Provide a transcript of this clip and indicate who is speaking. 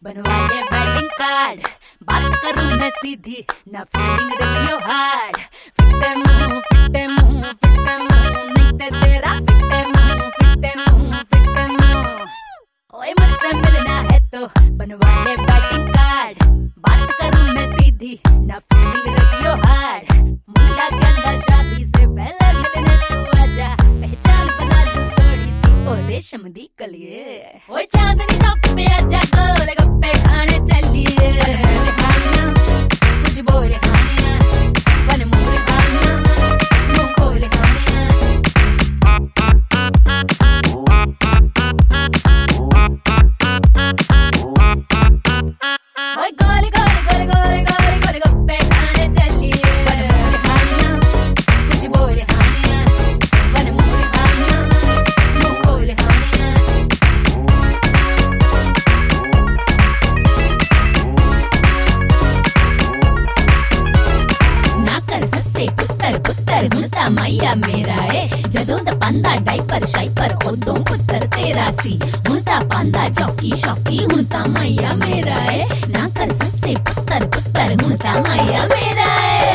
Speaker 1: बनवा ले wedding card, बात करूं मैं सीधी, ना फीलिंग रखियो हार्ड। फिटे मुंह नहीं ते तेरा फिटे मुंह। ओए मुझसे मिलना है तो बनवा ले वेडिंग कार्ड, बात करूं मैं सीधी, ना फीलिंग रखियो हार्ड। मुंडा कहता शादी से पहले मिलने तू आजा, पहचान बना लूं थोड़ी सी ओ रेशम दी कलिए। ओए चांदनी चौक पे आजा, गोलगप्पे खाने चलिए। कुछ बोले खानिया, वन मोरे खानिया, मुंह खोले खानिया। ओए गोले गोलगप्पे खाने चलिए। कुछ बोले खानिया, वन मोरे खानिया, मुंह खोले खानिया। ना कर सस्से पुत्तर हुणता मैया मेरा ए, जदों दा पांदा डाइपर शाइपर उदों पुत्तर तेरा सी। हुणता पांदा जॉकी शॉकी हुणता मैया मेरा ए, ना कर सस्से पुत्तर हुणता मैया मेरा ए।